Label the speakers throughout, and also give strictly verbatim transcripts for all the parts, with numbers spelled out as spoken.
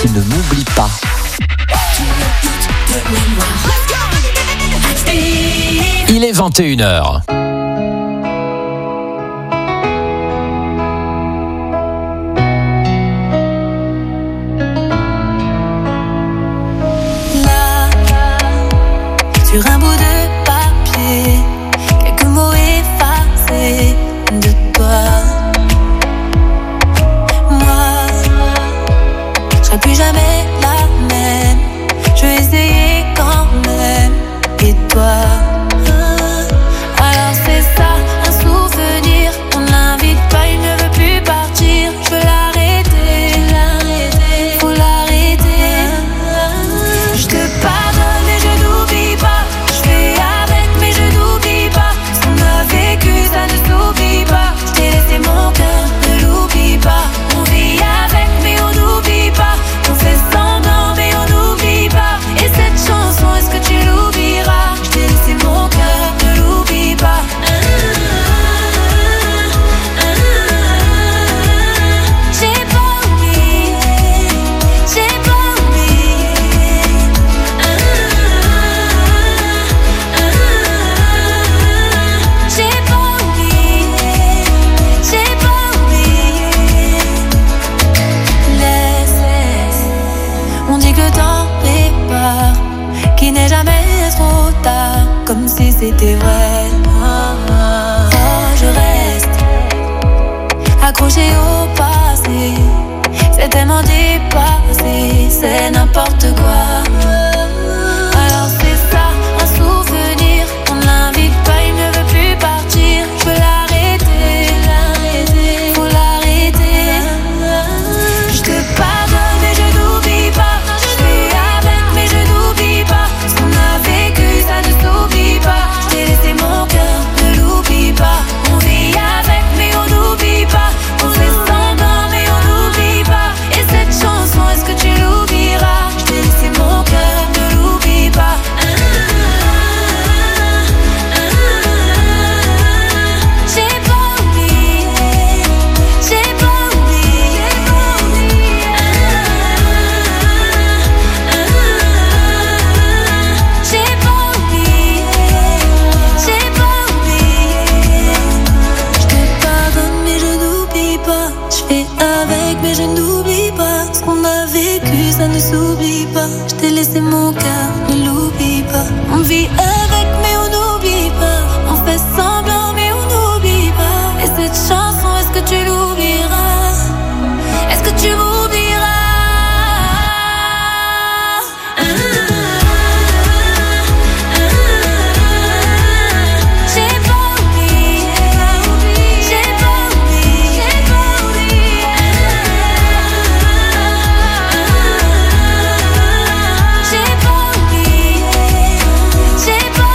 Speaker 1: ne m'oublie pas. Il est vingt et une heures.
Speaker 2: Sur un bout de papier, quelques mots effacés de toi. Moi, je serai plus jamais la même. Je vais essayer quand même. Et toi, alors c'est ça, un souvenir. On l'invite pas, il ne veut plus partir. Je veux l'arrêter, l'arrêter, faut l'arrêter. Je te pardonne mais je n'oublie pas. Je fais avec mais je n'oublie pas. Ce qu'on a vécu ça ne s'oublie pas. Je t'ai laissé mon cœur, ne l'oublie pas. On vit avec mais on n'oublie pas. On fait semblant mais on n'oublie pas. Et cette chanson, est-ce que tu l'oublieras? Je t'ai laissé mon cœur, ne l'oublie pas. J'ai pas oublié, j'ai pas oublié. J'ai pas oublié, j'ai pas oublié. Laisse, laisse, on dit que le temps répare, qu'il n'est jamais trop tard, comme si c'était vrai. Oh, je reste accroché au passé, c'est tellement dépassé, c'est n'importe quoi. Alors c'est ça, un souvenir, on ne l'invite pas, il ne veut plus partir. Je veux l'arrêter, l'arrêter, faut l'arrêter. Je te pardonne mais je n'oublie pas. Je fais avec mais je n'oublie pas. Ce qu'on a vécu ça ne s'oublie pas. Je t'ai laissé mon cœur, ne l'oublie pas. On vit avec mais on n'oublie pas. On fait semblant mais on n'oublie pas. Et cette chanson, est-ce que tu l'oublieras? Je t'ai laissé mon cœur, ne l'oublie pas. J'ai pas oublié, j'ai pas oublié. J'ai pas oublié, j'ai pas oublié. Je te pardonne mais je n'oublie pas. Je fais avec mais je n'oublie pas. Ce qu'on a vécu ça ne s'oublie pas. Je t'ai laissé mon cœur, ne l'oublie pas. On vit avec mais on n'oublie pas. On fait semblant mais on n'oublie pas. Et cette chanson, est-ce que tu l'oublieras? Est-ce que tu m'oublieras? J'ai pas oublié, j'ai pas oublié, j'ai pas oublié. J'ai pas oublié, j'ai pas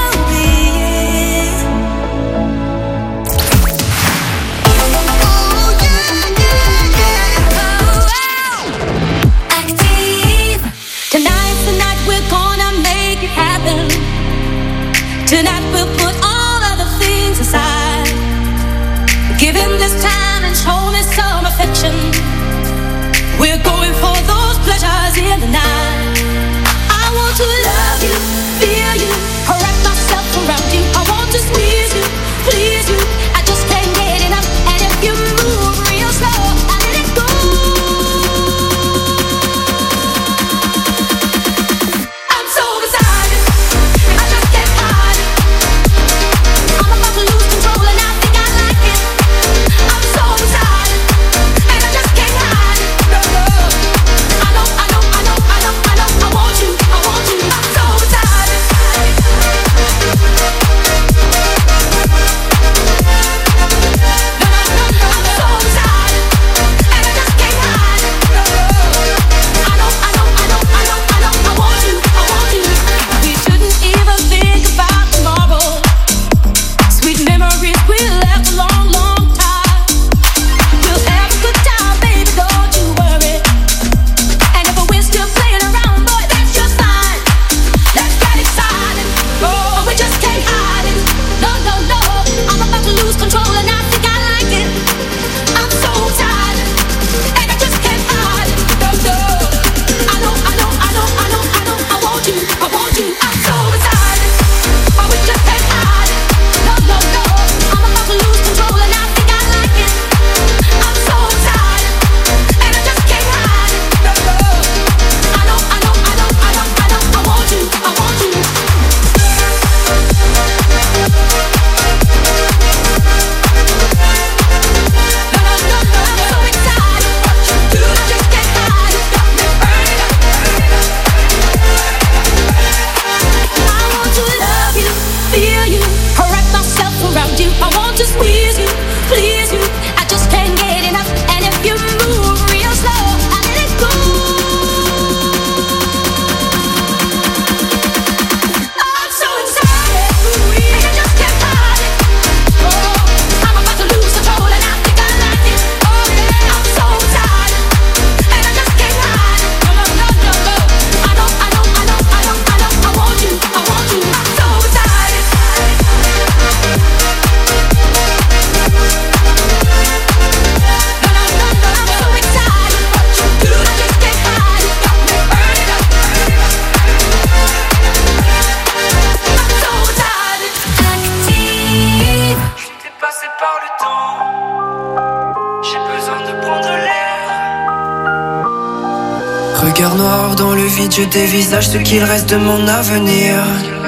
Speaker 3: Regard noir dans le vide, je dévisage ce qu'il reste de mon avenir.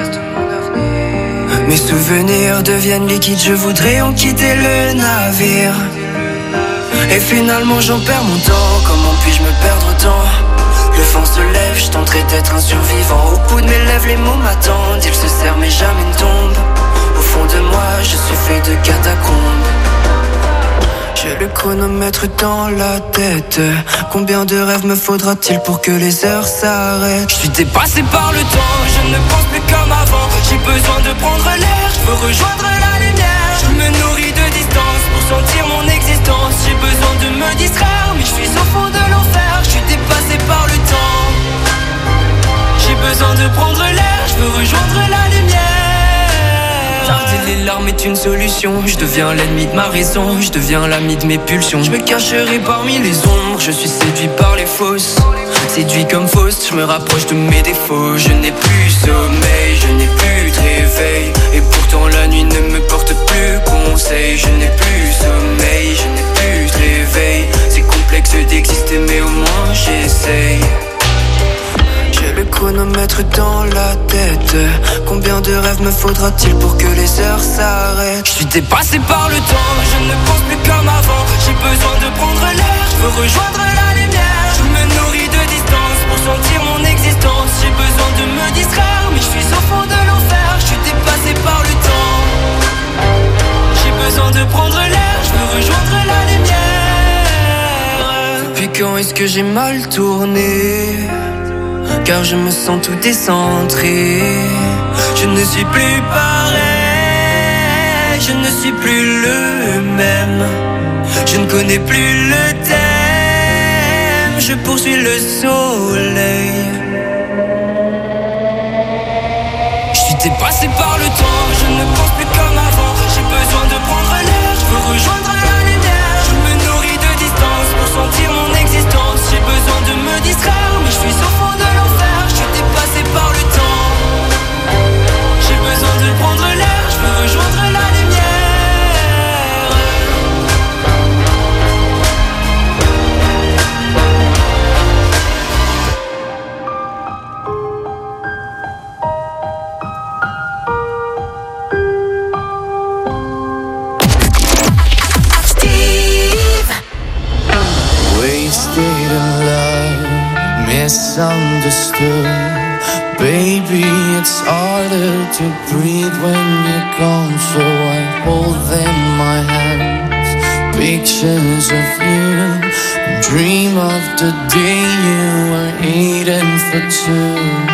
Speaker 3: Mes souvenirs deviennent liquides, je voudrais en quitter le navire. Et finalement j'en perds mon temps, comment puis-je me perdre autant? Le vent se lève, je tenterai d'être un survivant. Au bout de mes lèvres, les mots m'attendent, ils se serrent mais jamais ne tombent. Au fond de moi, je suis fait de catacombes. J'ai le chronomètre dans la tête. Combien de rêves me faudra-t-il pour que les heures s'arrêtent? Je suis dépassé par le temps, je ne pense plus comme avant. J'ai besoin de prendre l'air, je veux rejoindre la lumière. Je me nourris de distance pour sentir mon existence. J'ai besoin de me distraire, mais je suis au fond de l'enfer. Je suis dépassé par le temps. J'ai besoin de prendre l'air, je veux rejoindre la lumière. Tarder les larmes est une solution. Je deviens l'ennemi de ma raison, je deviens l'ami de mes pulsions. Je me cacherai parmi les ombres, je suis séduit par les fausses. Séduit comme Faust, je me rapproche de mes défauts. Je n'ai plus sommeil, je n'ai plus de réveil. Et pourtant la nuit ne me porte plus conseil. Je n'ai plus sommeil, je n'ai plus de réveil. C'est complexe d'exister mais au moins j'essaye. J'ai le chronomètre dans la tête. Combien de rêves me faudra-t-il pour que les heures s'arrêtent? Je suis dépassé par le temps, je ne pense plus comme avant. J'ai besoin de prendre l'air, je veux rejoindre la lumière. Je me nourris de distance pour sentir mon existence. J'ai besoin de me distraire, mais je suis au fond de l'enfer. Je suis dépassé par le temps. J'ai besoin de prendre l'air, je veux rejoindre la lumière. Depuis quand est-ce que j'ai mal tourné? Car je me sens tout décentré. Je ne suis plus pareil, je ne suis plus le même. Je ne connais plus le thème, je poursuis le soleil. Je suis dépassé par le temps, je ne pense plus comme avant. J'ai besoin de prendre l'air, je veux rejoindre la lumière. Je me nourris de distance pour sentir mon existence. J'ai besoin de me distraire, mais je suis au fond de l'enfer. Je suis dépassé par le temps. J'ai besoin de prendre l'air, je veux rejoindre la lumière.
Speaker 4: Wasted in love, misunderstood. Baby, it's harder to breathe when you're gone. So I hold in my hands pictures of you, and dream of the day you were eating for two.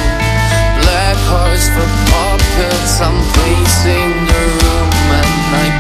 Speaker 4: I'm pacing the room and I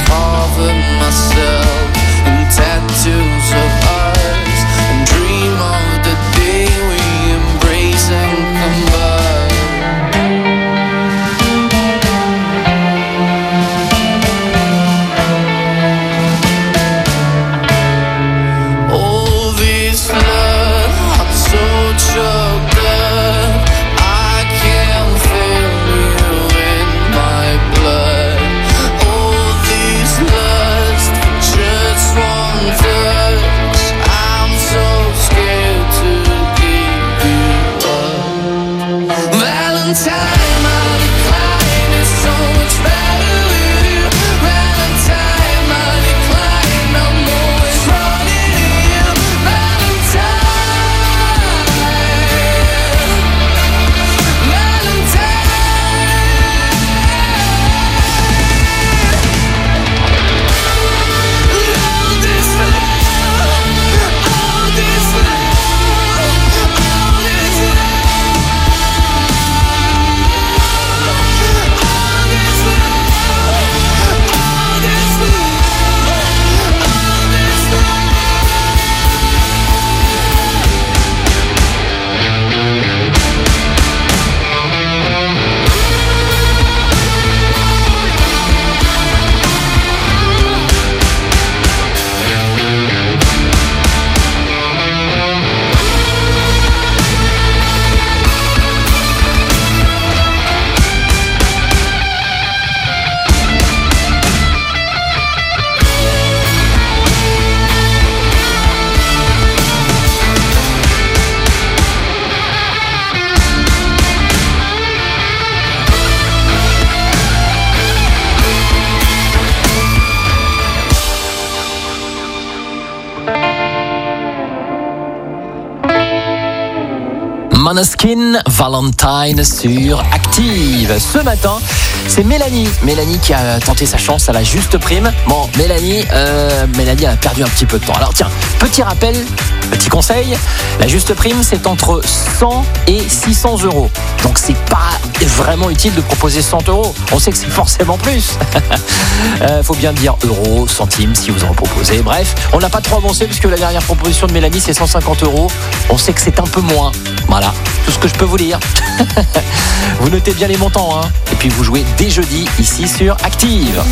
Speaker 1: Måneskin, Valentine sur Active. Ce matin, c'est Mélanie. Mélanie qui a tenté sa chance à la juste prime. Bon, Mélanie, euh, Mélanie a perdu un petit peu de temps. Alors tiens, petit rappel, petit conseil. La juste prime, c'est entre cent et six cents euros. Donc c'est pas vraiment utile de proposer cent euros. On sait que c'est forcément plus. euh, faut bien dire euros, centimes si vous en proposez. Bref, on n'a pas trop avancé puisque la dernière proposition de Mélanie, c'est cent cinquante euros. On sait que c'est un peu moins. Voilà, tout ce que je peux vous dire. Vous notez bien les montants, hein. Et puis vous jouez dès jeudi ici sur Active.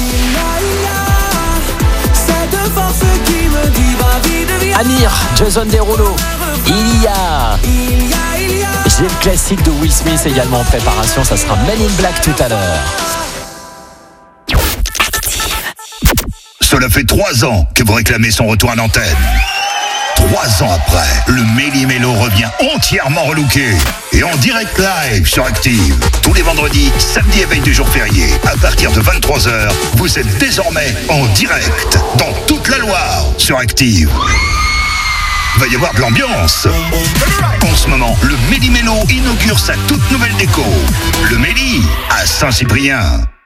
Speaker 1: Amir, Jason Derulo, il y a. J'ai le classique de Will Smith également en préparation. Ça sera Men in Black tout à l'heure.
Speaker 5: Cela fait trois ans que vous réclamez son retour à l'antenne. Trois ans après, le Méli-Mélo revient entièrement relooké et en direct live sur Active. Tous les vendredis, samedi et veille du jour férié, à partir de vingt-trois heures, vous êtes désormais en direct dans toute la Loire sur Active. Va y avoir de l'ambiance. En ce moment, le Méli-Mélo inaugure sa toute nouvelle déco. Le Méli à Saint-Cyprien.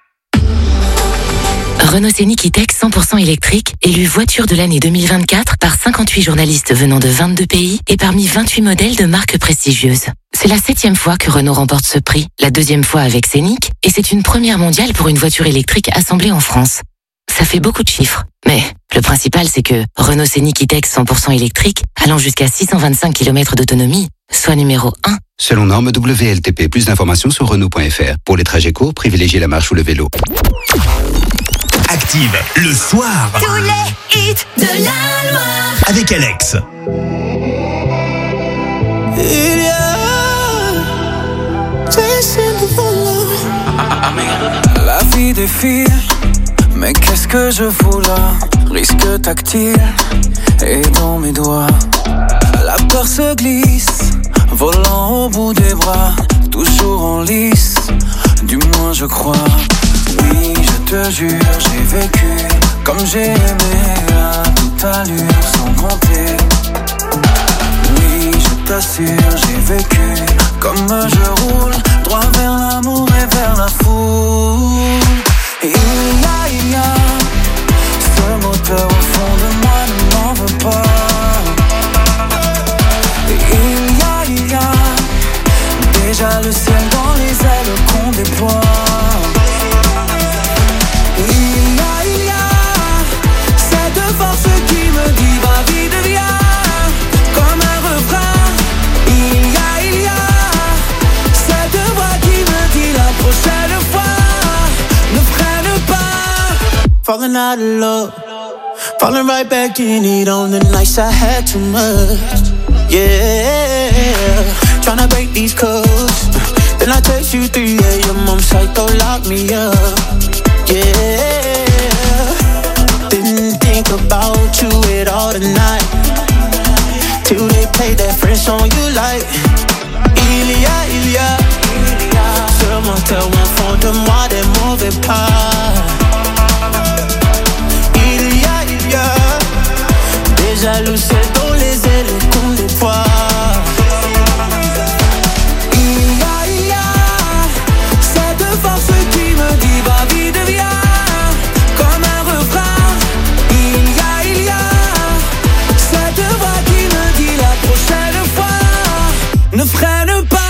Speaker 6: Renault Scénic E-Tech cent pour cent électrique, élu voiture de l'année deux mille vingt-quatre par cinquante-huit journalistes venant de vingt-deux pays et parmi vingt-huit modèles de marques prestigieuses. C'est la septième fois que Renault remporte ce prix, la deuxième fois avec Scénic, et c'est une première mondiale pour une voiture électrique assemblée en France. Ça fait beaucoup de chiffres, mais le principal c'est que Renault Scénic E-Tech cent pour cent électrique, allant jusqu'à six cent vingt-cinq kilomètres d'autonomie, soit numéro un.
Speaker 7: Selon norme W L T P, plus d'informations sur Renault point F R. Pour les trajets courts, privilégiez la marche ou le vélo.
Speaker 8: Active, le soir.
Speaker 2: Tous les hits de la Loire.
Speaker 8: Avec Alex.
Speaker 3: Il y a la vie défile, mais qu'est-ce que je fous là? Risque tactile et dans mes doigts. La peur se glisse, volant au bout des bras, toujours en lice, du moins je crois. Oui, je te jure, j'ai vécu comme j'ai aimé à toute allure sans compter. Oui, je t'assure, j'ai vécu comme je roule droit vers l'amour et vers la foule. Et il y a, il y a ce moteur au fond de moi ne m'en veut pas. Et il y a, il y a déjà le ciel dans les ailes qu'on déploie. Il y a, il y a cette force qui me dit va vite viens, comme un refrain. Il y a, il y a cette voix qui me dit la prochaine fois ne freine pas.
Speaker 9: Falling out of love, falling right back in it on the nights I had too much. Yeah, tryna break these codes. Then I text you three a.m. I'm psycho, lock me up. Yeah, didn't think about you at all tonight, till they played that French song you like. Il y a, il y a ce moteur au fond de moi des mauvais pas. Il y a, il y a déjà le ciel dans les ailes qu'on déploie. Il y a, il y a cette force qui me dit va vite viens, comme un refrain. Il y a, il y a cette voix qui me dit la prochaine fois ne freine pas.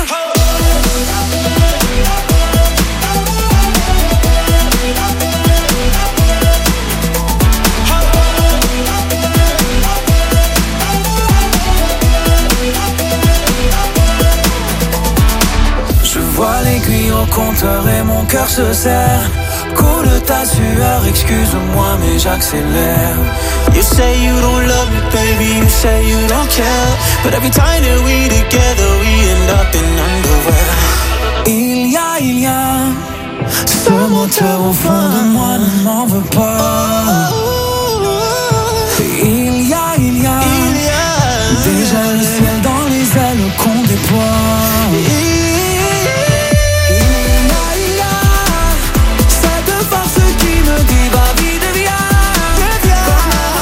Speaker 9: L'aiguille au compteur et mon cœur se serre. Coule ta sueur, excuse-moi mais j'accélère. You say you don't love me baby, you say you don't care, but every time that we together we end up in underwear. Il y a, il y a ce moteur au fond de moi ne m'en veut pas. Il y a, il y a déjà le ciel dans les ailes qu'on déploie.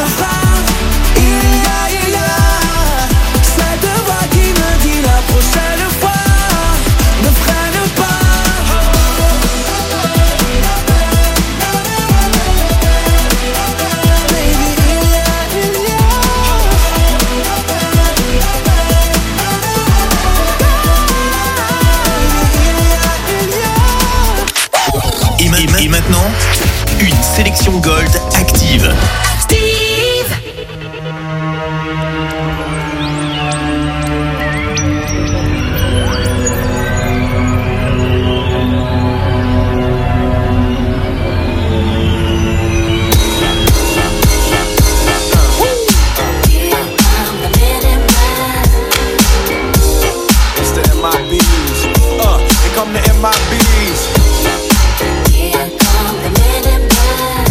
Speaker 9: Said
Speaker 8: maintenant, une sélection Gold Active.
Speaker 2: Active.
Speaker 10: Come to M I Bs.
Speaker 2: Here come the men in black.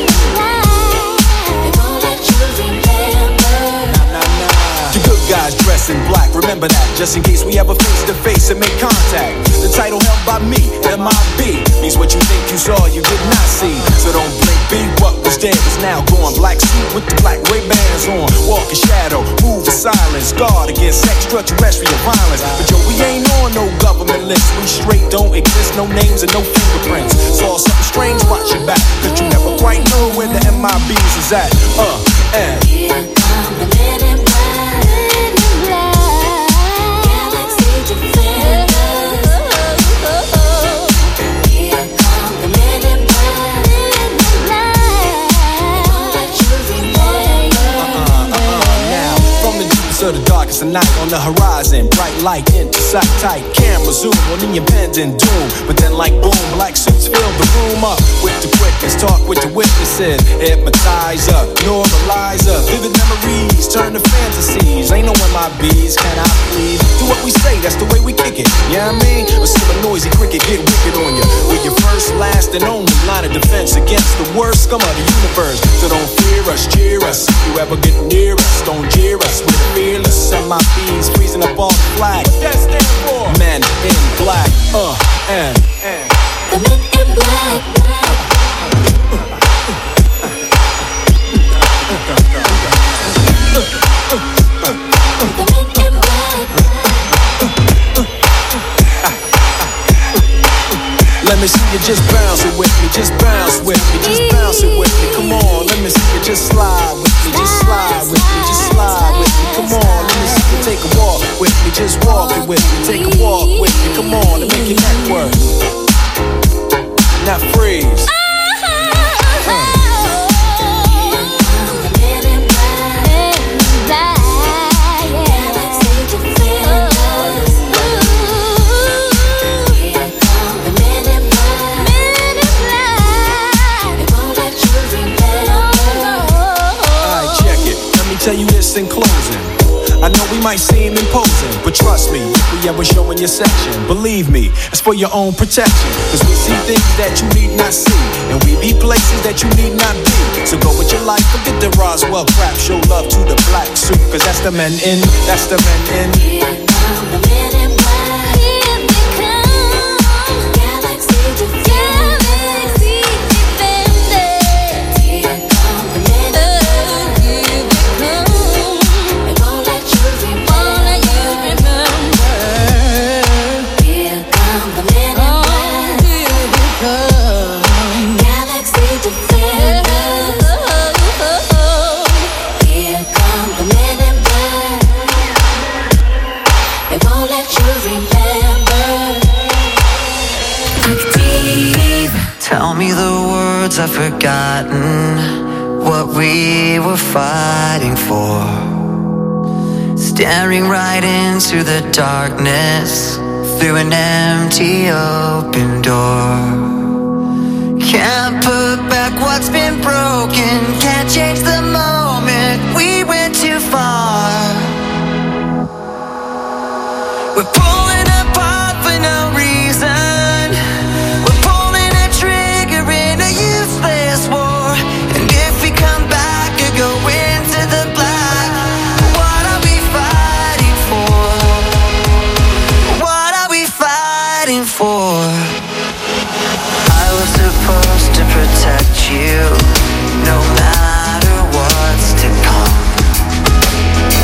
Speaker 2: They won't let you remember.
Speaker 10: Nah, nah, nah. The good guys dress in black. Remember that, just in case we ever face to face and make contact. The title held by me, M I B, means what you think you saw, you did not see. So don't blink, be what was dead is now gone. Black suit with the black Ray-Bans on. Walk in shadow, move in silence. Guard against extraterrestrial violence. But yo, we ain't on no government list. We straight don't exist, no names and no fingerprints. Saw something strange, watch your back, cause you never quite know where the M I Bs is at. Uh, and
Speaker 2: Here come the men in black. Galaxy defenders. Here come the men in black. They won't let you remember.
Speaker 10: uh, uh, now, from the deepest of the darkest of night, on the horizon, bright light, intercept tight, camera zoom on the impending doom. But then like boom, black suits fill the room up with the quickness, talk with the witnesses, hypnotizer, normalizer, vivid memories turn to fantasies. Ain't no M I Bs, can I please? Do what we say, that's the way we kick it. Yeah, you know what I mean? Or see a noisy cricket get wicked on you. We're your first, last, and only line of defense against the worst scum of the universe. So don't fear us, cheer us. If you ever get near us, don't jeer us. We're fearless. M I Bs freezing up all the flag. What that stand for? Men in black. Uh, and, and.
Speaker 2: The men in black.
Speaker 10: Let me see you just bounce it with me, just bounce with me, just bounce it with me. Come on, let me see you just slide with me, just slide with me, just slide with me. Come on, let me see you take a walk with me, just walk it with me, take a walk with me. Come on, and make your neck work. Now freeze. Tell you this in closing. I know we might seem imposing, but trust me, if we ever show in your section, believe me, it's for your own protection. Cause we see things that you need not see, and we be places that you need not be. So go with your life, forget the Roswell crap. Show love to the black suit, cause that's the men in, that's the men in.
Speaker 2: Here come the men in black. Here they come. Galaxy defenders. Galaxy defenders. Here come the men in black.
Speaker 3: Tell me the words I've forgotten, what we were fighting for. Staring right into the darkness, through an empty open door. Can't put back what's been broken, can't change the moment we went too far. We're pulling apart for no reason. You, no matter what's to come.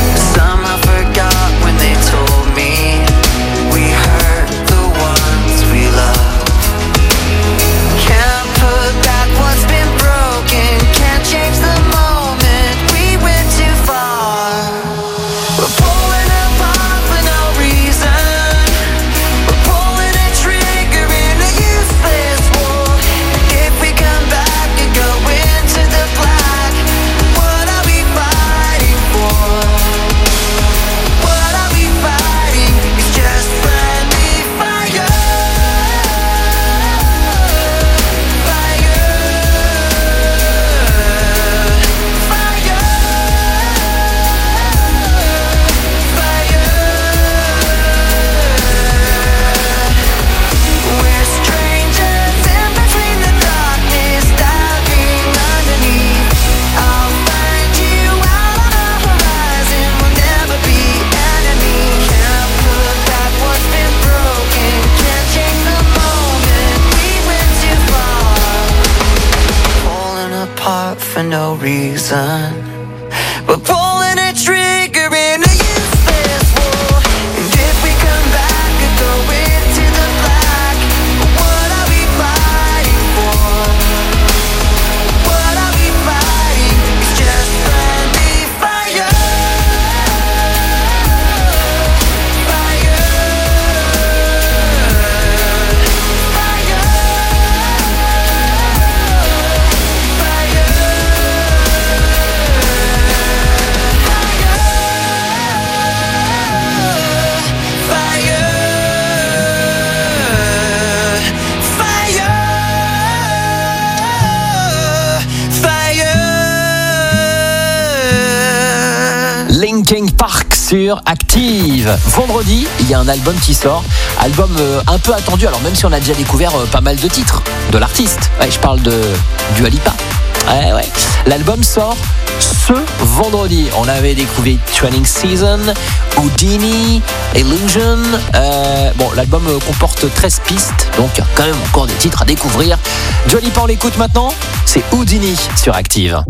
Speaker 3: for no reason. We're pulling a trigger in a useless war. And if we come back and go into the black, what are we fighting for? What are we fighting? It's just friendly fire. Fire. Fire.
Speaker 1: Linkin Park sur Active. Vendredi, il y a un album qui sort. Album euh, un peu attendu, alors même si on a déjà découvert euh, pas mal de titres de l'artiste. Ouais, je parle de Dua Lipa. Ouais, ouais. L'album sort ce vendredi. On avait découvert Training Season, Houdini, Illusion. Euh, bon, l'album euh, comporte treize pistes, donc il y a quand même encore des titres à découvrir. Dua Lipa, on l'écoute maintenant. C'est Houdini sur Active.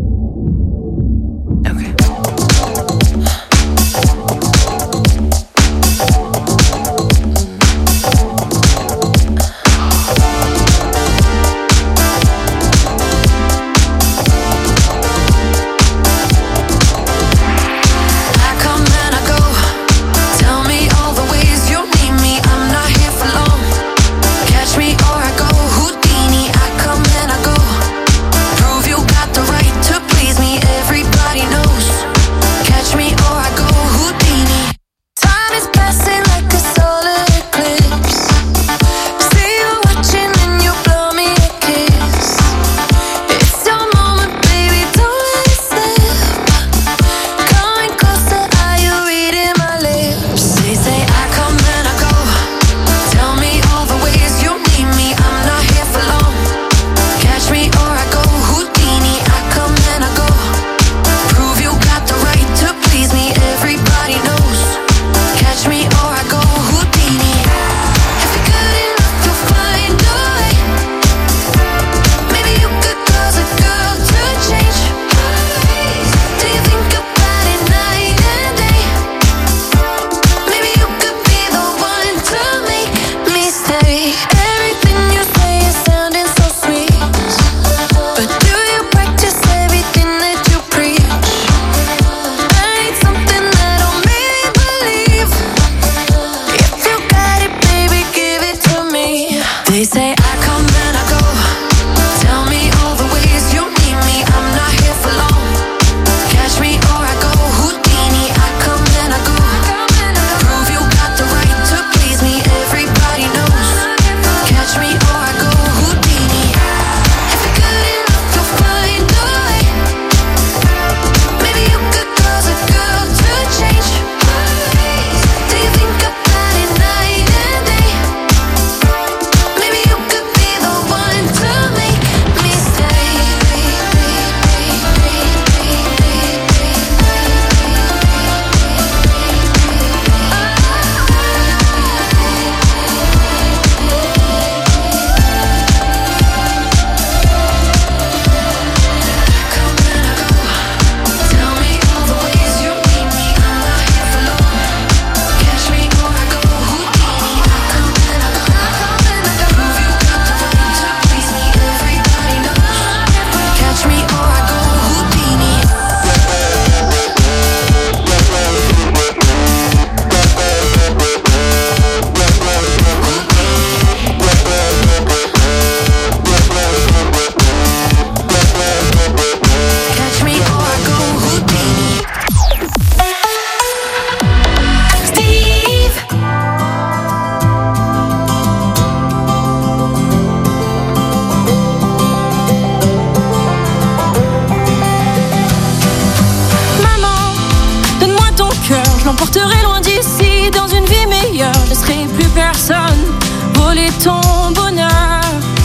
Speaker 11: J'emporterai loin d'ici, dans une vie meilleure. Je laisserai plus personne voler ton bonheur.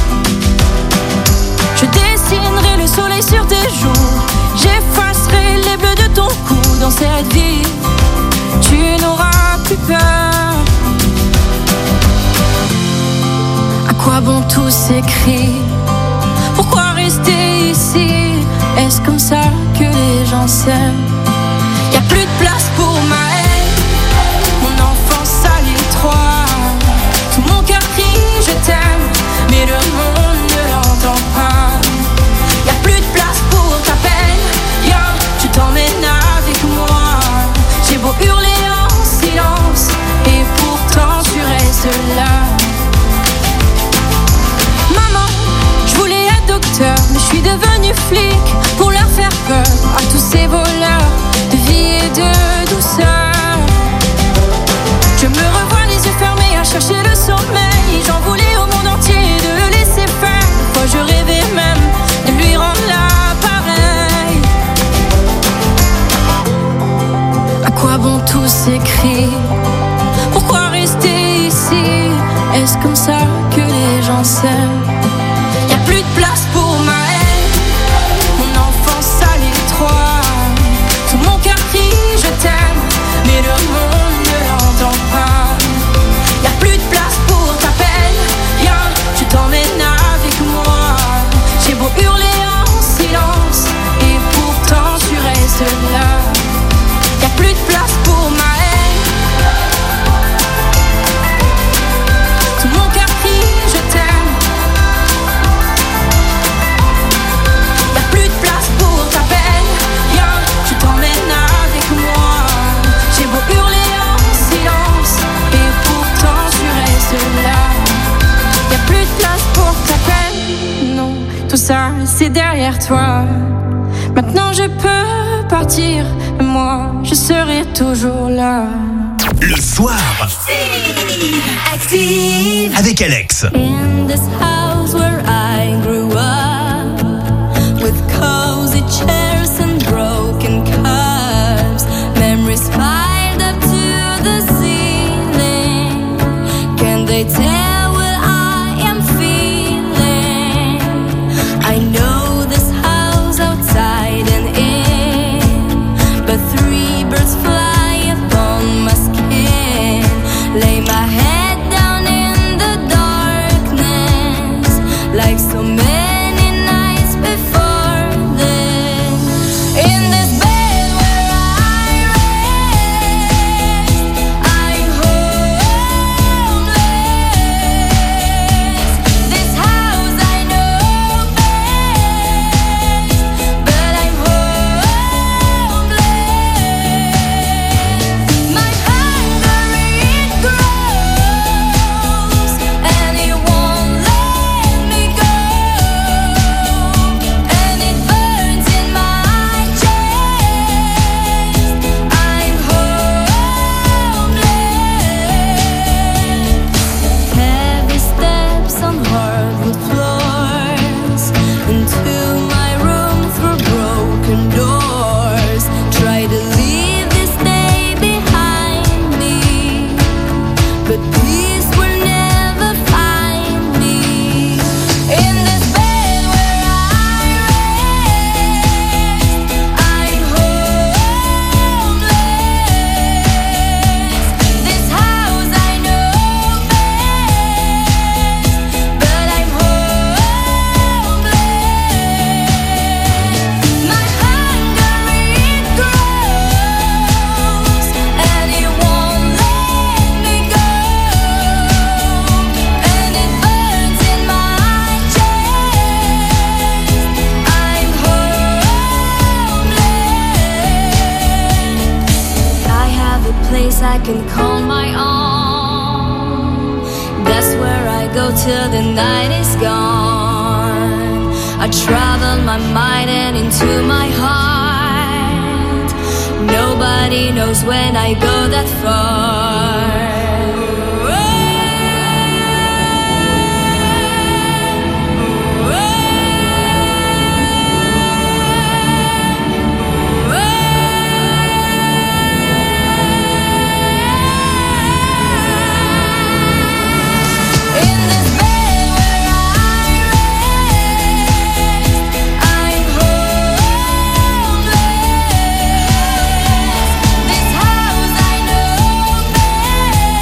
Speaker 11: Je dessinerai le soleil sur tes joues. J'effacerai les bleus de ton cou. Dans cette vie, tu n'auras plus peur. À quoi bon tous ces cris? Pourquoi rester ici? Est-ce que gens s'aiment. Y'a plus de place pour ma haine, mon enfance à l'étroit. Tout mon cœur crie je t'aime, mais le monde ne l'entend pas. Y'a plus de place pour ta peine, viens, je t'emmène avec moi. J'ai beau hurler en silence, et pourtant tu restes là. Maman, je voulais être docteur, mais je suis devenue flic pour leur faire peur à tous ces voleurs de vie et de douceur. Je me revois les yeux fermés à chercher le sommeil. J'en voulais au monde entier de le laisser faire. Fois je rêvais même de lui rendre l'appareil. À quoi bon tous ces cris? Pourquoi rester ici? Est-ce comme ça que les gens s'aiment? Y'a plus de place pour ma haine, mon enfance à l'étroit. Tout mon cœur crie je t'aime, mais le monde ne l'entend pas. Y'a plus de place pour ta peine, viens, je t'emmène avec moi. J'ai beau hurler en silence, et pourtant tu restes là. Y'a plus de place pour ma haine, tout mon cœur crie je t'aime. Y'a plus de place pour ta peine, viens, je t'emmène avec moi. J'ai beau hurler en silence, et pourtant tu restes là. Y'a plus de place pour ta peine, non, tout ça c'est derrière toi. Maintenant je peux partir, mais moi je serai toujours là.
Speaker 8: Le soir,
Speaker 2: Active
Speaker 8: avec Alex.
Speaker 2: In this house where I grew up, with cozy chairs and broken cups, memories piled up to the ceiling. Can they tell what I am feeling? I know this house outside and in, but three birds fly upon my skin. Lay my head down in the darkness, like so many nights before this. In this bed where I rest, I'm homeless. This house I know best, but I'm homeless. My hunger it grows, and it won't let me go, and it burns in my chest. I'm homeless. Heavy steps on hardwood floors, into my room through broken doors. Try to leave this day behind me, but peace will never find me. In this bed where I rest, I'm homeless. This house I know best, but I'm homeless. My hunger it grows, and it won't let me go, and it burns in my chest. I'm homeless. I have a place I can call my own. That's where I go till the night is gone. I travel my mind and into my heart. Nobody knows when I go that far. In this bed where I rest, I'm homeless. This house I know best,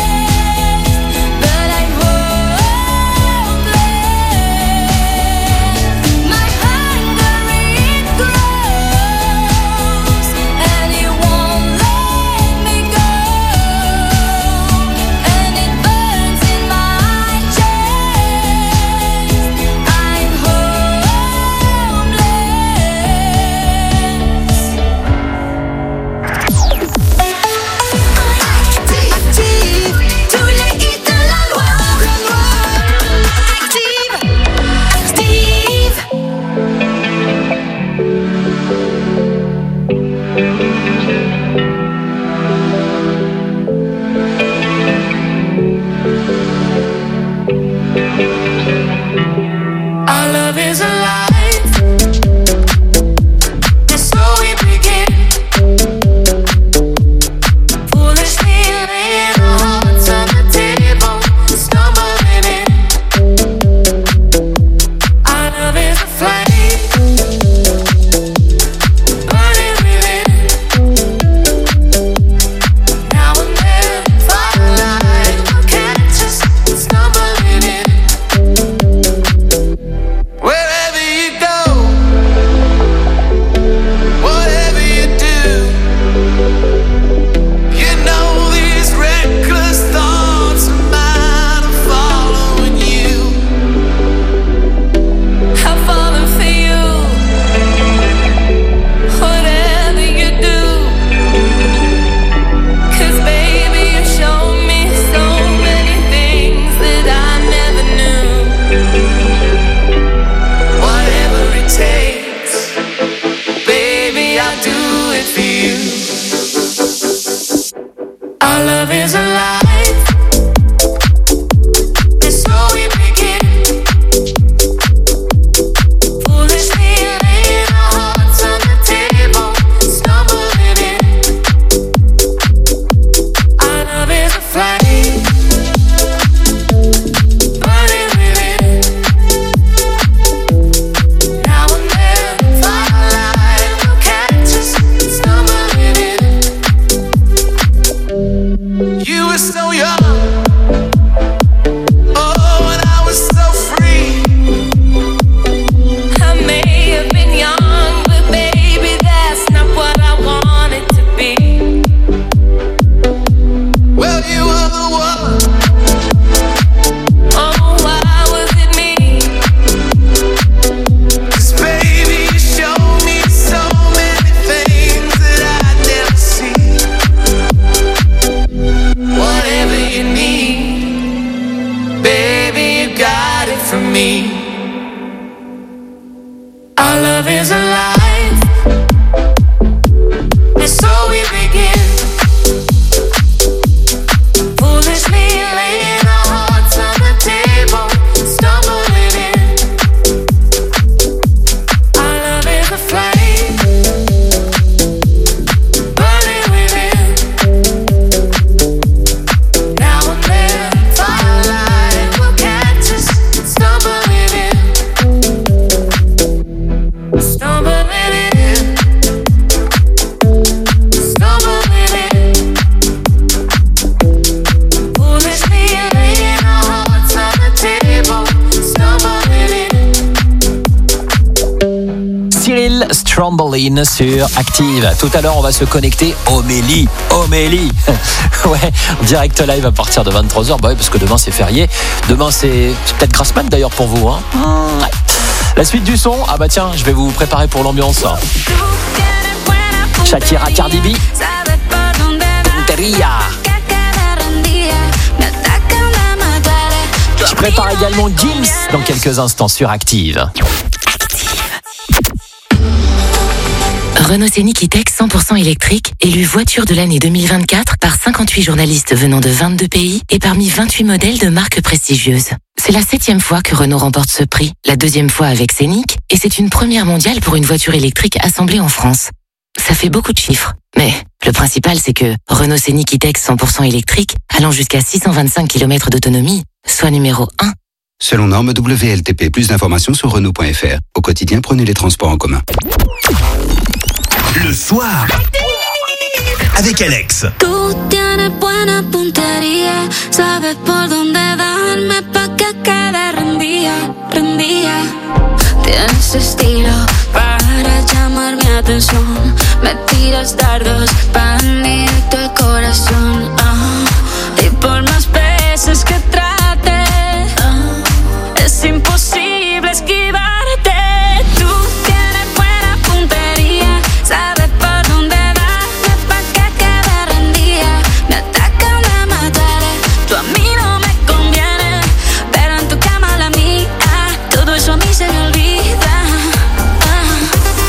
Speaker 2: love is alive. And so we begin. Foolishly laying our hearts on the table, stumbling in. Our love is a flame, burning within. Now and then, firelight will catch us, stumbling in. Stumbling in. Stumbling in. Foolishly laying our hearts on the table, stumbling in.
Speaker 1: Cyril Strombolin sur Active. Tout à l'heure, on va se connecter au Méli. Au Méli. Ouais, direct live à partir de vingt-trois heures. Bah oui, parce que demain, c'est férié. Demain, c'est, c'est peut-être Grassman d'ailleurs pour vous. Hein. Ouais. La suite du son. Ah bah tiens, je vais vous préparer pour l'ambiance. Shakira, Cardi B. Punteria. Je prépare également Gims dans quelques instants sur Active.
Speaker 6: Renault Scénic E-Tech cent pour cent électrique, élu voiture de l'année deux mille vingt-quatre par cinquante-huit journalistes venant de vingt-deux pays et parmi vingt-huit modèles de marques prestigieuses. C'est la septième fois que Renault remporte ce prix, la deuxième fois avec Scénic, et c'est une première mondiale pour une voiture électrique assemblée en France. Ça fait beaucoup de chiffres, mais le principal c'est que Renault Scénic E-Tech cent pour cent électrique, allant jusqu'à six cent vingt-cinq kilomètres d'autonomie, soit numéro un.
Speaker 7: Selon norme W L T P, plus d'informations sur Renault point F R. Au quotidien, prenez les transports en commun.
Speaker 8: Le soir, avec Alex.
Speaker 11: Tú tienes buena puntería, sabes por dónde darme pa' que quede rendida, rendida. Tienes estilo para llamar mi atención, me tiras dardos pa' hundirte el corazón. Uh, y por más veces que trate, uh, es imposible esquivarte. Tú tienes buena puntería, sabes por dónde darme pa' que quede rendida. Me atacan, la mataré, tú a mí no me conviene, pero en tu cama la mía, todo eso a mí se me olvida. Ah.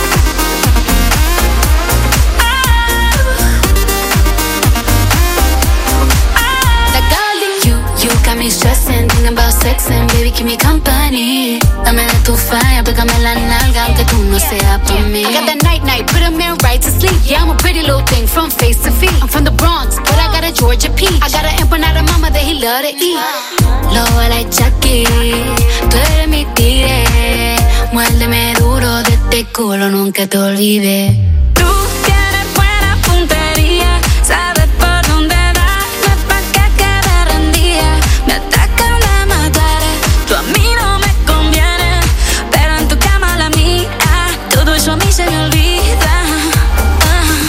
Speaker 11: Ah. Like darling, you, you got me stressing, thinking about sex and baby keep me company. Dame de tu falla, pégame la nalga aunque tú no seas pa' mí. I got that night night, put a man right to sleep. Yeah, I'm a pretty little thing from face to feet. I'm from the Bronx, but I got a Georgia peach. I got an empanada mama that he love to eat. Lobo like Chucky, tú eres mi tigre. Muérdeme duro de este culo, nunca te olvides. Tú tienes buena puntería, sabes por dónde darme pa' que quede rendida. Me atacan, la mataré, tú a mí no me conviene, pero en tu cama la mía, todo eso a mí se me olvida. Ah.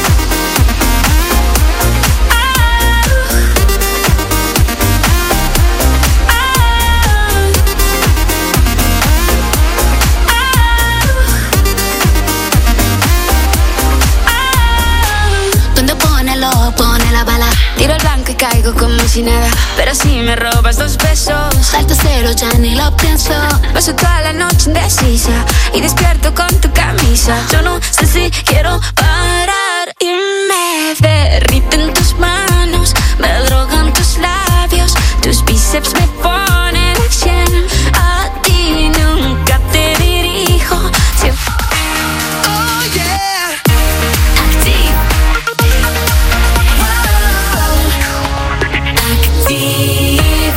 Speaker 11: Donde pone el ojo, pone la bala. Tiro el blanco y caigo como si nada. Pero si me robas dos besos, salto cero, ya ni lo pienso. Paso toda la noche indecisa y despierto con tu camisa. Yo no sé si quiero parar y me derriten tus manos, me drogan tus labios, tus bíceps me ponen al cien. A ti nunca te dirijo. Si oh yeah. Active. Active.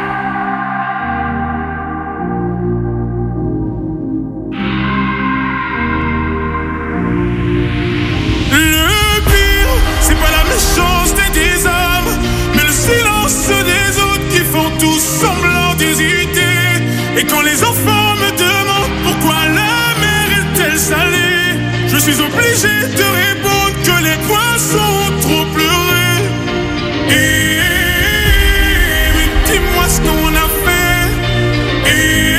Speaker 10: Le pire, c'est pas la méchanceté des hommes, mais le silence des autres qui font tous semblant d'hésiter. Et quand les enfants me demandent pourquoi la mer est-elle salée, je suis obligé de répondre que les poissons ont trop pleuré. Et mais dis-moi ce qu'on a fait.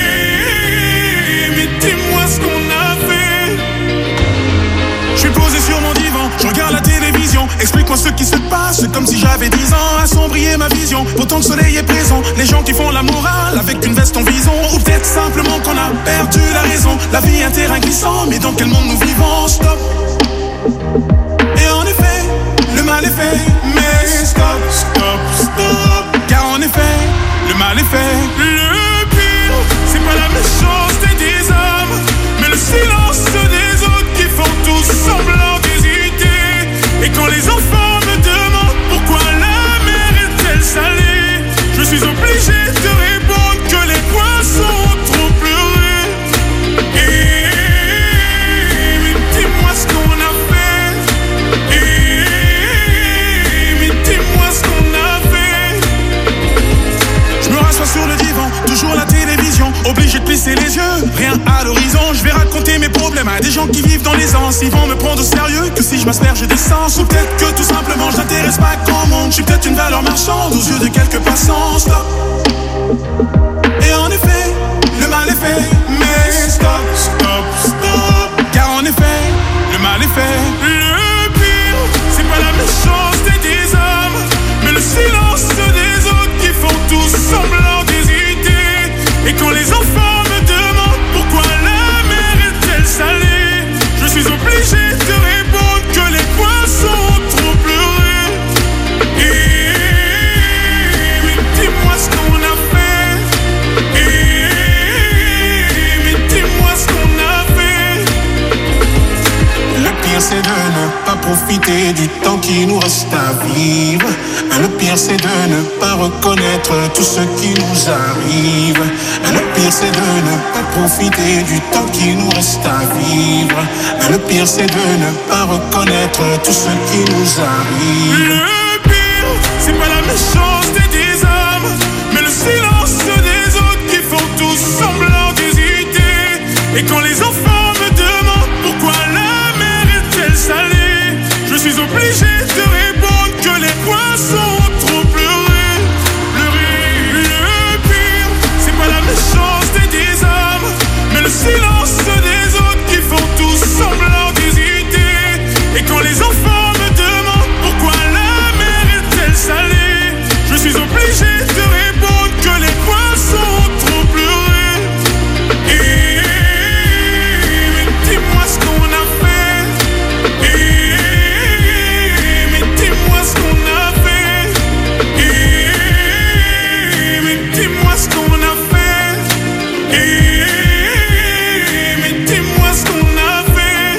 Speaker 10: Et mais dis-moi ce qu'on a fait. Je suis posé sur mon divan, je regarde la télévision. Explique-moi ce qui se passe, c'est comme si j'avais
Speaker 12: j'avais dix ans, assombrir ma vision. Pourtant le soleil est présent. Les gens qui font la morale avec une veste en vison. Ou peut-être simplement qu'on a perdu la raison. La vie est un terrain glissant, mais dans quel monde nous vivons? Stop. Et en effet, le mal est fait. Mais stop, stop, stop. Car en effet, le mal est fait. Le pire, c'est pas la méchanceté des hommes, mais le silence des autres qui font tous semblant d'hésiter. Et quand les enfants me demandent pourquoi la mer est-elle salée, je suis obligé de répondre que les poissons ont trop pleuré. Et mais dis-moi ce qu'on a fait. Et mais dis-moi ce qu'on a fait. Je me rassois sur le divan, toujours la télévision, obligé de plisser les yeux, rien à l'horizon. Je vais raconter mes problèmes à des gens qui vivent dans l'aisance. Ils vont me prendre au sérieux que si je m'asperge d'essence. Ou peut-être que tout simplement je n'intéresse pas grand monde. Je suis peut-être une valeur marchande aux yeux de quelques passants. Stop. Et en effet, le mal est fait. Mais stop, stop, stop. Car en effet, le mal est fait. Le pire, c'est pas la méchanceté des hommes, mais le silence des autres qui font tous semblant d'hésiter. Et quand les enfants me demandent pourquoi la mer est-elle salée, je suis obligé de répondre que les poissons ont trop pleuré. Et mais dis-moi ce qu'on a fait. Et mais dis-moi ce qu'on a fait.
Speaker 9: Le pire c'est de ne pas profiter du temps qui nous reste à vivre. Le pire c'est de ne pas reconnaître tout ce qui nous arrive. Le pire c'est de ne pas profiter du temps qui nous reste à vivre. Le pire c'est de ne pas reconnaître tout ce qui nous arrive.
Speaker 12: Le pire, c'est pas la méchanceté des hommes, mais le silence des autres qui font tous semblant d'hésiter. Et quand les enfants me demandent pourquoi la mer est-elle salée, je suis obligé de répondre que les poissons ont trop pleuré. Pleurer. Le pire, c'est pas la méchanceté des hommes, mais le silence des autres qui font tous semblant d'hésiter. Et quand les enfants me demandent pourquoi la mer est-elle salée, je suis obligé de répondre que les poissons ont trop pleuré. Et mais dis-moi ce qu'on a fait. Et mais dis-moi ce qu'on a fait. Et mais dis-moi ce qu'on a fait. Et mais dis-moi ce qu'on a fait.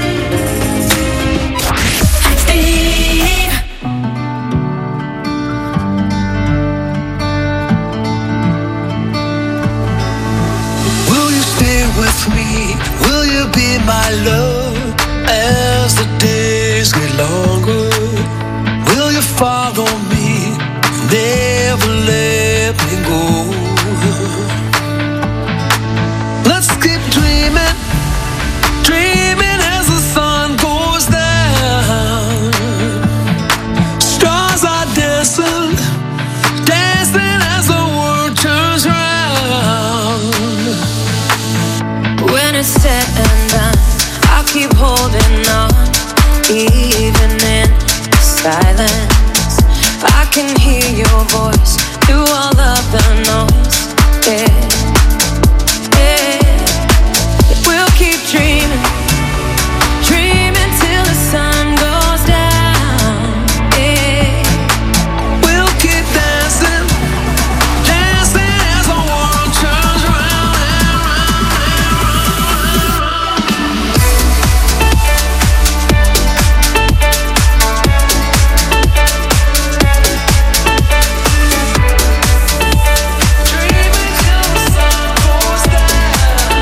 Speaker 13: Will you stay with me? Will you be my love as the days get longer? Will you follow me? Never let me go. Let's keep dreaming, dreaming as the sun goes down. Stars are dancing, dancing as the world turns round.
Speaker 2: When it's said and done, I'll keep holding on, even in silence. I can hear your voice through all of the noise. Yeah, yeah. We'll keep dreaming, dreaming till the sun goes down. Yeah,
Speaker 13: We'll keep dancing, dancing as the world turns round and round and dreaming till the sun goes down.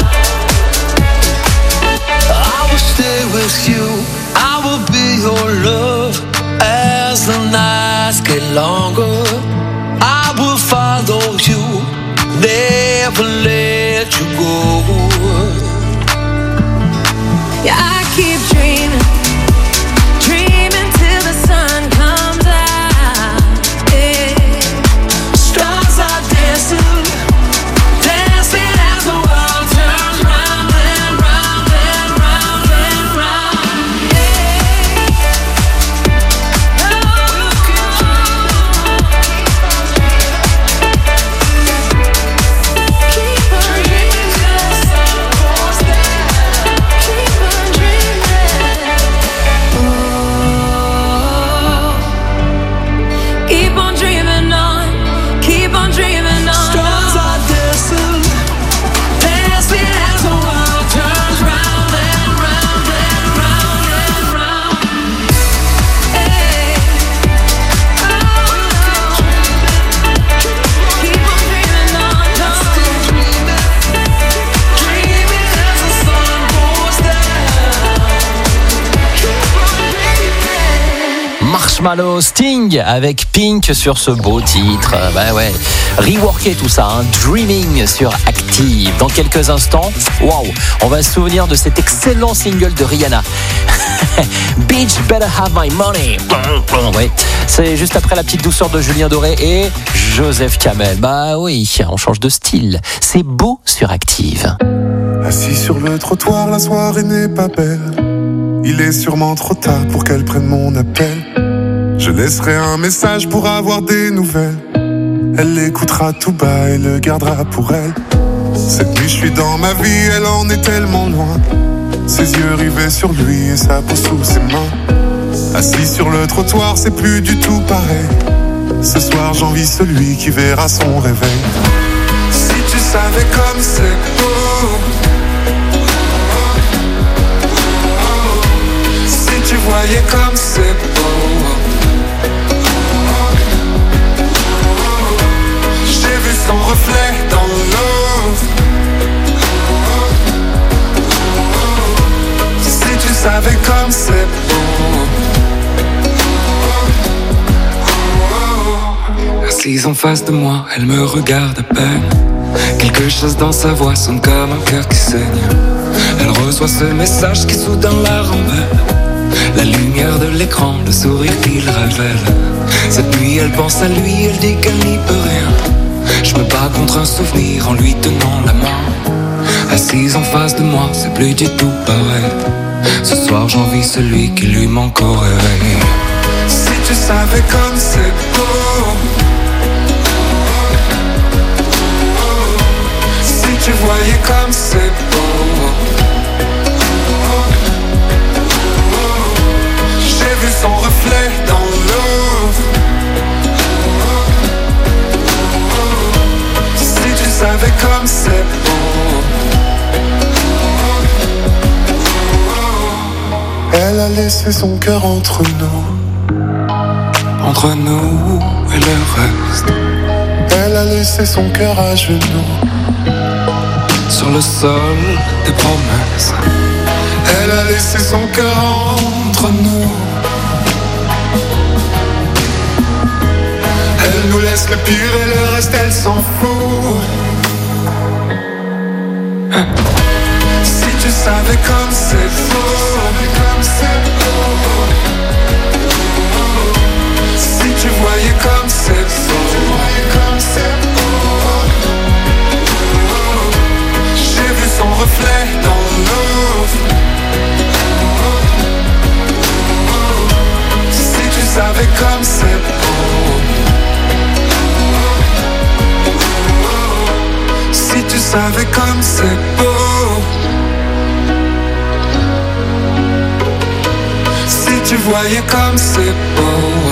Speaker 13: I will stay with you, I will be your love as the nights get longer. I will follow you, never let you go.
Speaker 2: yeah. I keep dreaming, dreaming till the sun comes out. Yeah.
Speaker 13: Stars are dancing, dancing as the world turns round and round and round and round. Yeah. We'll keep dreaming.
Speaker 1: Marshmallow, Sting avec Pink sur ce beau titre. Bah ouais, reworké tout ça, hein. Dreaming sur Active. Dans quelques instants, waouh, on va se souvenir de cet excellent single de Rihanna. Bitch better have my money. Ouais, c'est juste après la petite douceur de Julien Doré et Joseph Kamel. Bah oui, on change de style. C'est beau sur Active.
Speaker 14: Assis sur le trottoir, la soirée n'est pas belle. Il est sûrement trop tard pour qu'elle prenne mon appel. Je laisserai un message pour avoir des nouvelles. Elle l'écoutera tout bas et le gardera pour elle. Cette nuit je suis dans ma vie, elle en est tellement loin. Ses yeux rivés sur lui et sa peau sous ses mains. Assis sur le trottoir, c'est plus du tout pareil. Ce soir j'envie celui qui verra son réveil.
Speaker 3: Si tu savais comme c'est beau, si tu voyais comme c'est beau, j'ai vu son reflet dans l'eau. Si tu savais comme c'est beau. Assise en face de moi, elle me regarde à peine. Quelque chose dans sa voix sonne comme un cœur qui saigne. Elle reçoit ce message qui soudain la rembelle. La lumière de l'écran, le sourire qu'il révèle. Cette nuit elle pense à lui, elle dit qu'elle n'y peut rien. Je me bats contre un souvenir en lui tenant la main. Assise en face de moi, c'est plus du tout pareil. Ce soir j'envie celui qui lui manque au réveil. Si tu savais comme c'est beau, si tu voyais comme c'est beau, j'ai vu son reflet dans l'eau. Si tu savais comme c'est beau.
Speaker 14: Elle a laissé son cœur entre nous,
Speaker 3: entre nous et le reste.
Speaker 14: Elle a laissé son cœur à genoux,
Speaker 3: sur le sol des promesses. Elle a laissé son cœur entre nous. Elle nous laisse le pire et le reste elle s'en fout. Si tu savais comme c'est beau, comme c'est beau. Si tu voyais comme c'est beau, comme c'est beau. J'ai vu son reflet dans l'eau. Si tu savais comme c'est beau. Si tu savais comme c'est beau. Si tu voyais comme c'est beau.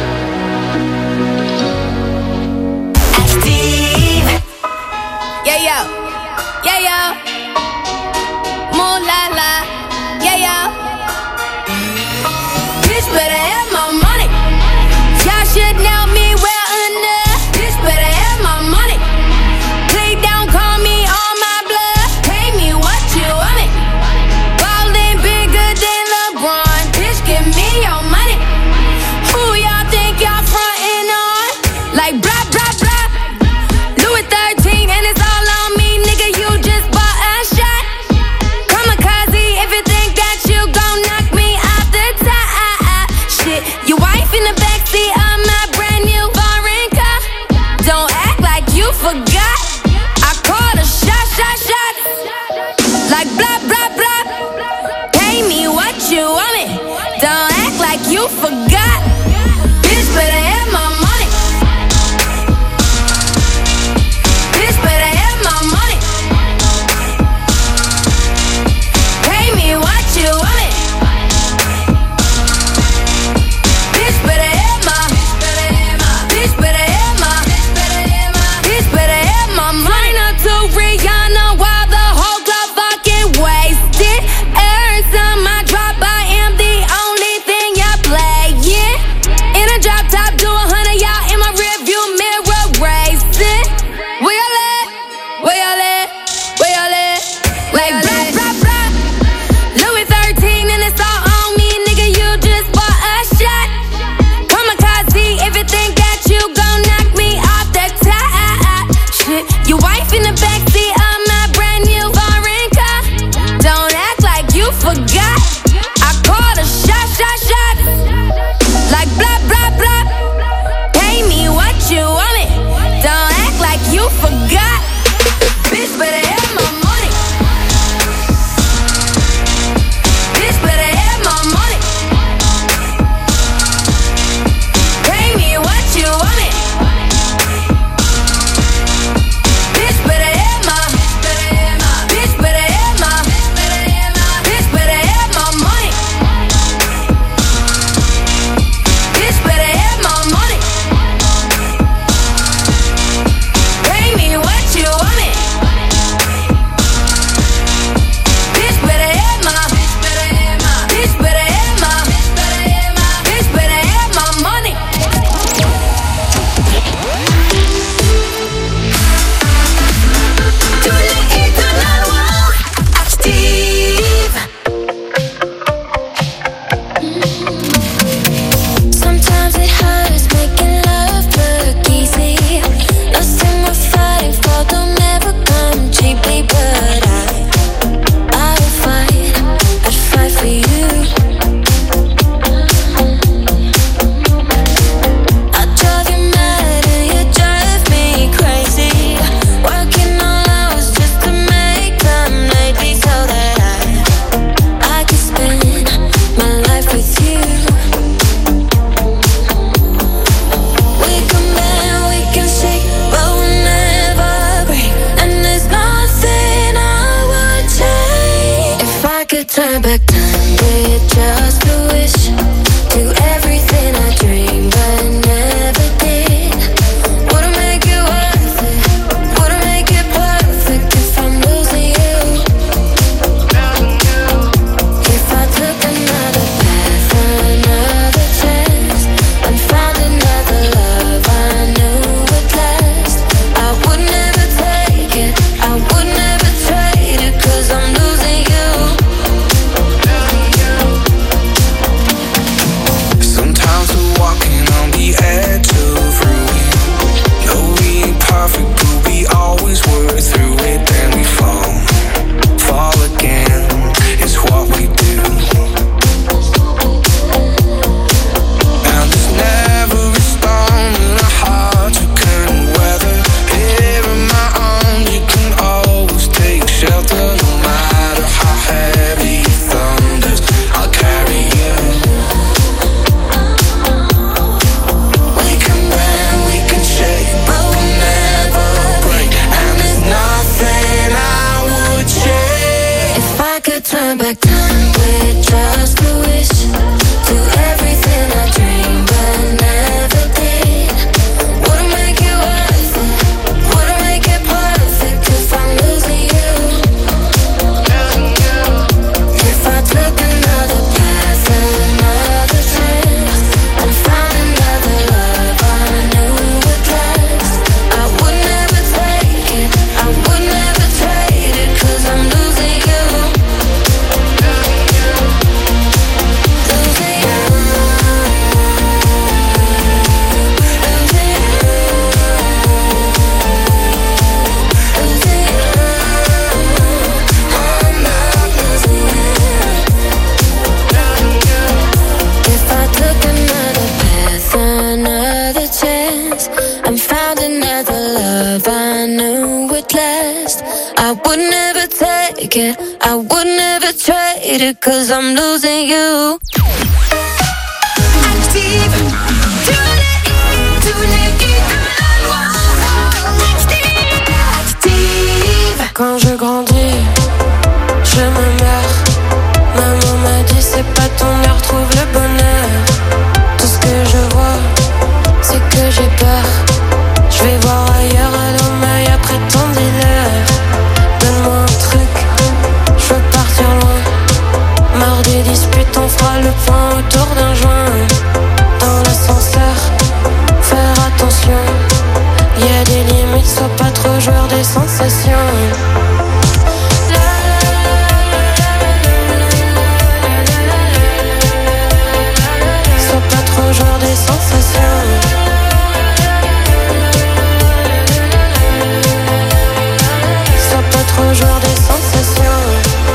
Speaker 11: Active. Yeah yo, yeah yo. Moon la la, yeah yo. Bitch better have my money. Y'all should know me well enough. Bitch better have my money. Play down, call me on my blood. Pay me what you want it. Ballin' bigger than LeBron. Bitch, give me your money. Who y'all think y'all frontin' on? Like blah blah blah. Louis thirteen and it's all on me, nigga. You just bought a shot. Kamikaze if you think that you gon' knock me off the top. Shit, your wife in the backseat of my brand new foreign car. Don't act like you forgot. I called a shot, shot, shot. Like blah blah blah. Pay me what you want it. Don't act like you forgot. Bitch better have my money. Bitch better have my money. Pay me what you want it. Bitch better have my. Bitch better have my. Bitch better have my money. Up to Rihanna while the whole club fucking wasted. Every time I drop, I am the only thing you're playing.
Speaker 2: turn back time with just a wish, do everything I dreamed but never did. Wouldn't make it worth it, wouldn't make it perfect if I'm losing you. If I took another path, another chance, and found another love I knew would last, I would never take it, I would never trade it, 'cause I'm losing you.
Speaker 3: Sometimes we're walking on the edge of ruin. No, we ain't perfect, but we always work through it. Then we fall, fall again. It's what we do. And there's never a storm in a heart you couldn't weather. Here in my arms, you can always take shelter. No matter how heavy it thunders, I'll carry you. We can bend, we can shake, but we'll never break. And there's nothing I would change.
Speaker 2: If I could turn back time with just a wish, do everything I dreamed but never did. Wouldn't make it worth it, wouldn't make it perfect if I'm losing you. If I took another path, another chance, and found another love I knew would last, I would never take it, I would never trade it, 'cause I'm losing you. Losing you. Losing you. I'm not losing you. If I took another path, another chance, and found another love I knew would last, I would never take it, I would never trade it, 'cause I'm losing you.
Speaker 15: Active, tous les hits, tous les hits de la Loire. Active, active.
Speaker 2: Quand je grandis, je me meurs. Maman m'a dit c'est pas ton heure, trouve le bonheur. Tout ce que je vois, c'est que j'ai peur. Je vais voir ailleurs à l'homme après ton dealer. Donne-moi un truc, je veux partir loin. Marre des disputes, on fera le point autour d'un joint. Dans l'ascenseur, faire attention. Y a des limites, sois pas trop joueur des sensations. Sois pas trop joueur des sensations. Sois pas trop joueur des sensations.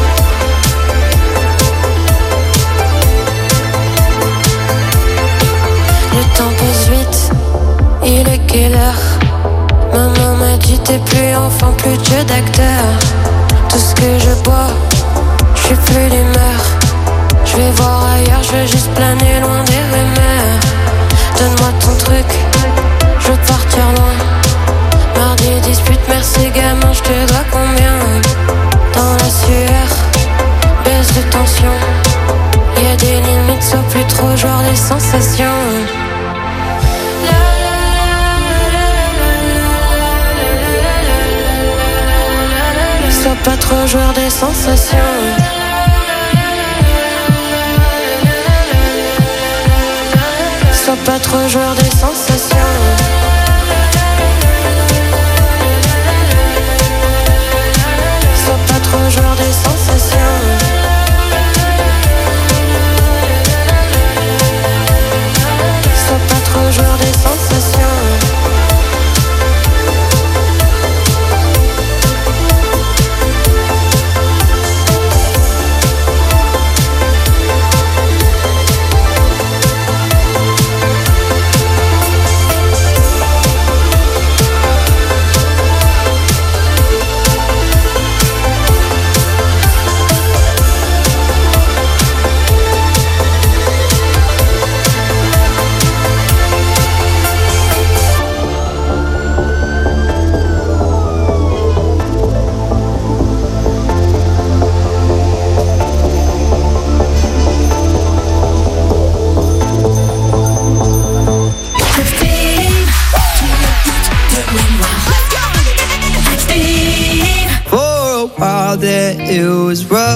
Speaker 2: Le temps passe vite, il est quelle heure? Maman m'a dit t'es plus enfant, plus dieu d'acteur. Tout ce que je bois, je suis plus d'humeur. Je vais voir ailleurs, je veux juste planer loin des rumeurs. Donne-moi ton truc, je veux partir loin. Marre des disputes, merci gamin, je te dois combien? Dans la sueur, baisse de tension. Y a des limites, sois plus trop joueur des sensations. Sois pas trop joueur des sensations. Sois pas trop joueur des sensations. Sois pas trop joueur des sensations. Sois pas trop joueur des sensations.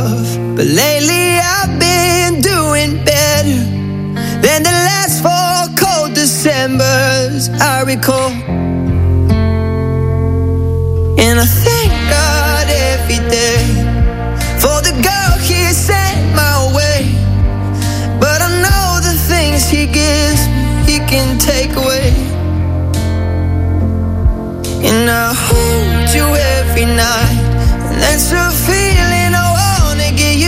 Speaker 3: rough, but lately I've been doing better than the last four cold Decembers I recall. And I thank God every day for the girl He sent my way. But I know the things He gives me, He can take away. And I hold you every night, and that's a feeling